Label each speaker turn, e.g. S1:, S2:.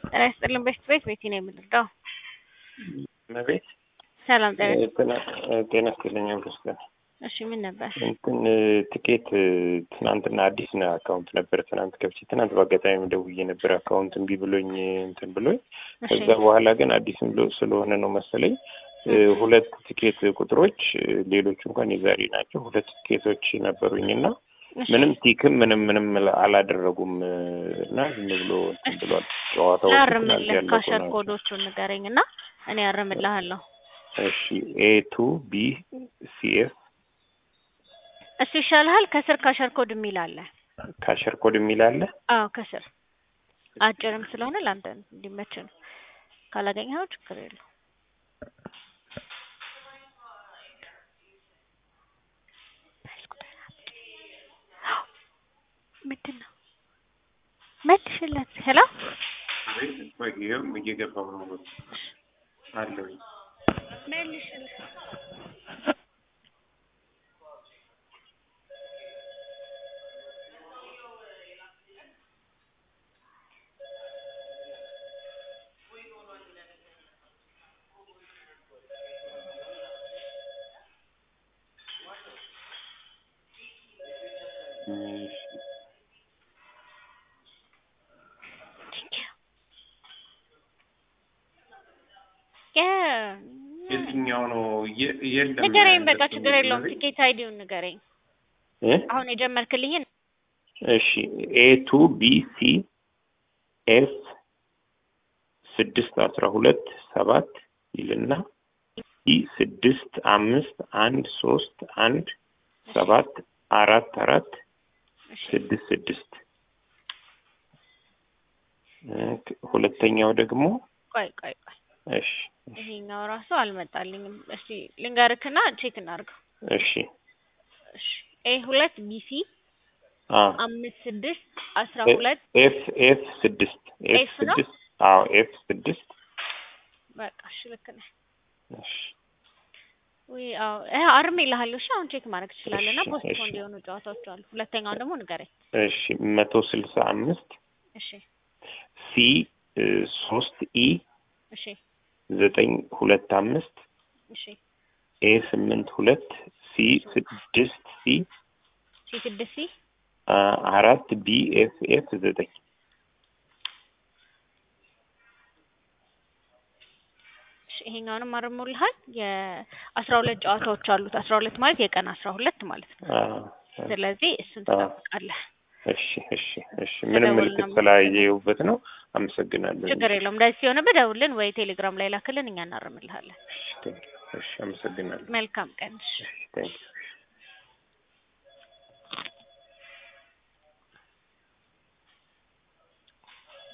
S1: ጤና ይስጥልን ቤት ነው የምንረዳው።
S2: መቤት
S1: ሰላም
S2: ጤና ይስጥልኝ አምስት
S1: እሺ ምን ነበር?
S2: ትኬት ትናንትና አዲስ ነው አካውንት ነበር ትናንት ከብቼ ትናንት በአጋጣሚ ደውዬ ነበር አካውንት እምቢ ብሎኝ እንትን ብሎኝ ከዛ በኋላ ግን አዲስ ስለሆነ ነው መሰለኝ ሁለት ትኬት ቁጥሮች ሌሎች እንኳን የዛሬ ናቸው ሁለት ትኬቶች ነበሩኝና ምንም ቲክም ምንም አላደረጉም እና ዝም ብሎ እንትን ብሏል ጨዋታው
S1: ካሸር ኮዶቹን ንገረኝና እኔ አረምልሃለሁ።
S2: እሺ A2 B CF
S1: እሺ ይሻልሃል ከስር ካሸር ኮድ የሚል አለ።
S2: ካሸር ኮድ የሚል አለ?
S1: አዎ ከስር አጭርም ስለሆነ ላንተ እንዲመች ነው። ካላገኘኸው ችግር የለውም። ምንድነው? መልሽለት። ሄሎ
S2: ወይ እየገባሁ ነው አለኝ
S1: መልሽለት።
S2: የትኛው ነው? የለም
S1: ንገረኝ በቃ ችግር የለውም። ቲኬት አይዲውን ንገረኝ አሁን የጀመርክልኝን።
S2: እሺ A2 B C F 6 12 7 ይልና E 6 5 1 3 1 7 4 4 6 6 ሁለተኛው ደግሞ
S1: ቆይ
S2: እሺ
S1: ይሄኛው ራሱ አልመጣልኝም። እሺ ልንገርክና ቼክ እናድርገው።
S2: እሺ
S1: A2 BC 5 6 12
S2: F 6 አዎ F 6
S1: በቃ እሺ ልክ ነህ።
S2: እሺ
S1: ወይ አርሜ ይልሃለሁ። እሺ አሁን ቼክ ማድረግ ትችላለህና ፖስትፖን የሆኑ ጨዋታዎች አሉ። ሁለተኛው ደግሞ ንገረኝ።
S2: እሺ 165
S1: እሺ
S2: C 3 E
S1: እሺ
S2: 925
S1: እሺ
S2: A 8 2 C 6 C
S1: 6 C
S2: 4 B F 9
S1: ይሄኛውንም አርሞልሃል። የ12 ጨዋታዎች አሉት። 12 ማለት የቀን 12 ማለት ነው። ስለዚህ እሱን ትጠብቃለህ።
S2: እሺ ምንም ምልክት ስላየሁበት ነው። አመሰግናለሁ።
S1: ችግር የለውም። እንደዚህ ሲሆንብህ ደውልልን ወይ ቴሌግራም ላይ ላክልን እኛ እናርምልሃለን።
S2: እሺ አመሰግናለሁ።
S1: መልካም ቀን።
S2: እሺ